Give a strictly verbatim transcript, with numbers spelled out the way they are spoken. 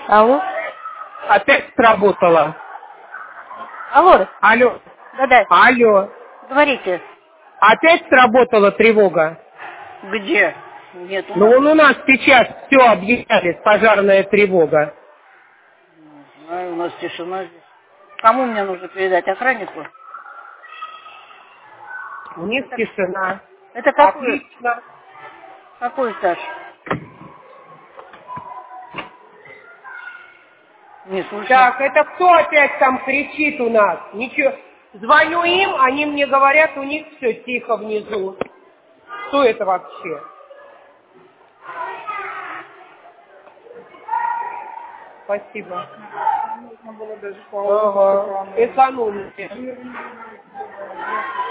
Алло? Опять сработало. Алло? Алло. Да-да. Алло. Говорите. Опять сработала тревога? Где? Нет, у Ну, нас... вон у нас сейчас все объявляли, пожарная тревога. Не знаю, у нас тишина здесь. Кому мне нужно передать? Охраннику? У них Это, тишина. это какой? Отлично. Какой этаж? Не слышно. Так, это кто опять там кричит у нас? Ничего. Звоню им, они мне говорят, у них все тихо внизу. Что это вообще? Спасибо. Можно было даже Ага. по Экономите.